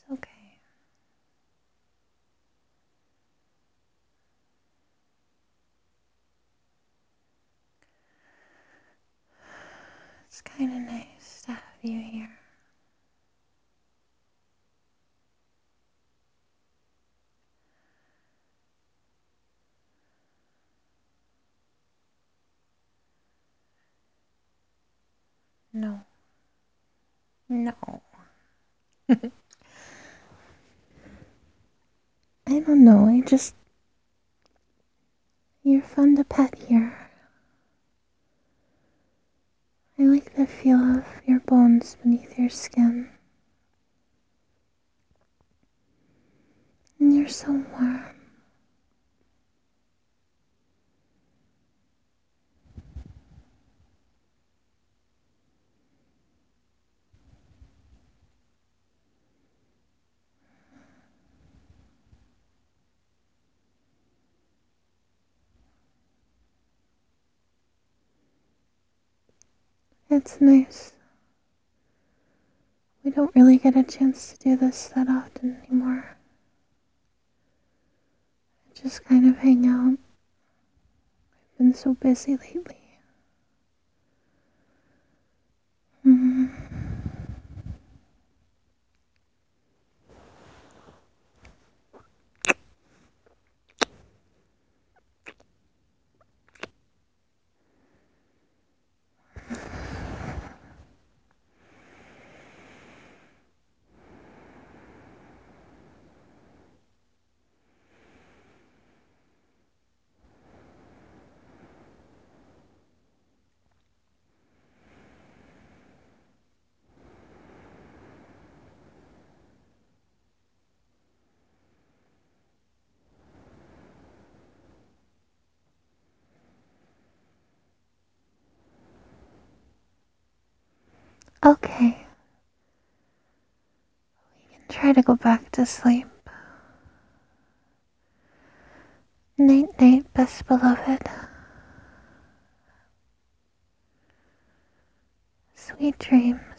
okay. It's kind of nice to have you here. No, no. I don't know. You're fun to pet here. I like the feel of your bones beneath your skin. And you're so warm. It's nice. We don't really get a chance to do this that often anymore. Just kind of hang out. I've been so busy lately. Mm. Okay, try to go back to sleep. Night, night, best beloved. Sweet dreams.